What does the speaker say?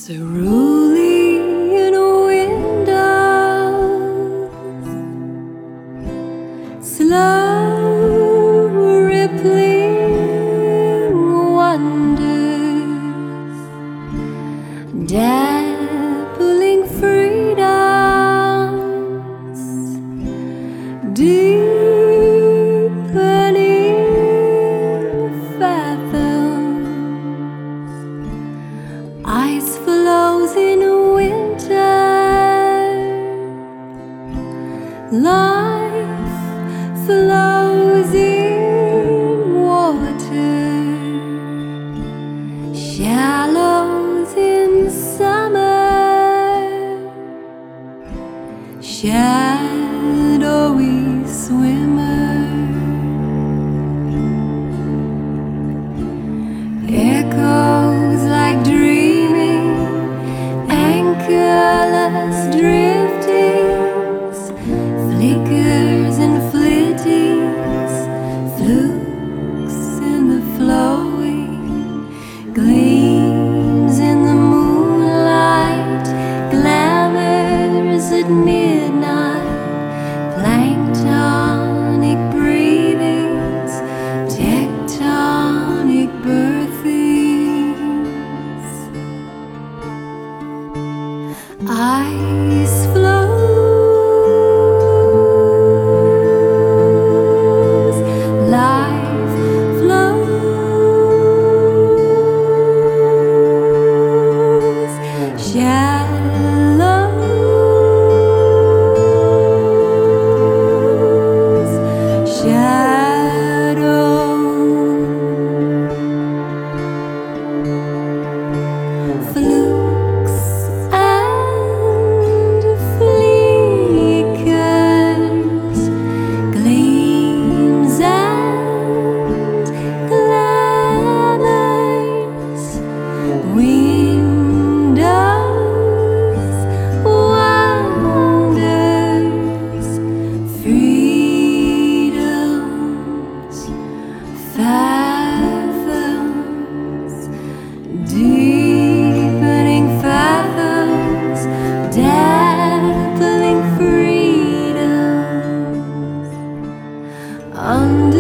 Cerulean windows, slow rippling wonders, dappling freedoms, deepening fathoms, ice flows in winter, life flows in water, shallows in summer, shadowy swimmer, echoes like dreaming, anchorless driftings, flickers and flittings, flukes in the flowing, gleams in the moonlight, glamours at midnight, planktonic breathings, tectonic birthings, ice flows, life flows, shallows, shadows, flukes and flickers, gleams and glamours, windows, wonders, freedoms, fathoms, deepening fathoms, dappling freedoms,